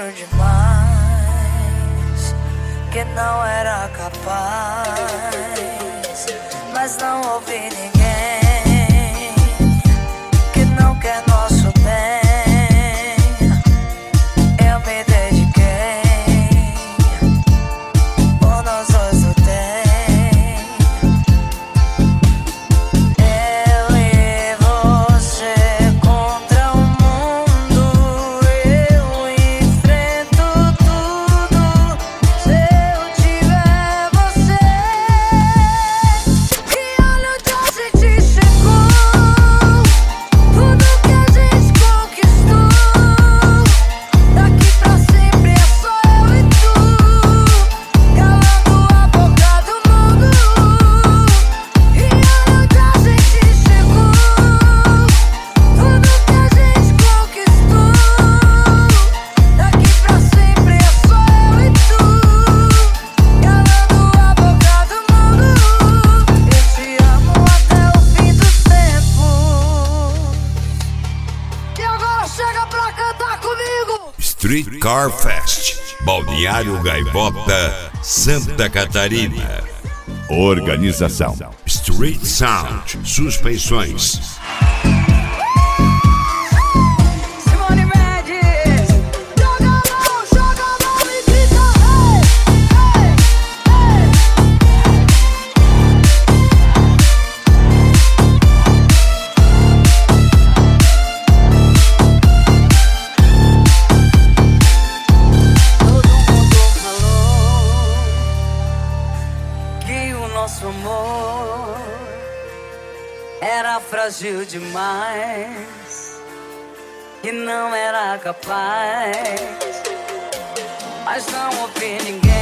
frágil demais, que não era capaz, mas não ouvi ninguém que não quer nosso bem. Eu me dediquei, por nós dois lutei. Eu e você contra o mundo, eu enfrento tudo se eu tiver você. E olha onde a gente chegou, tudo que a gente conquistou. Daqui pra sempre é só eu e tu, calando a boca do mundo. E olha onde a gente chegou, tudo que a gente conquistou. Daqui pra sempre é só eu e tu, calando a boca do mundo. Eu te amo até o fim dos tempos. E agora chega pra cantar comigo. Streetcar Fest, Balneário Gaivota, Santa Catarina. Organização Street Sound, Suspensões. Simone Mendes, joga a mão e grita hey, hey, hey. Todo mundo falou que o nosso amor era frágil demais, que não era capaz, mas não ouvi ninguém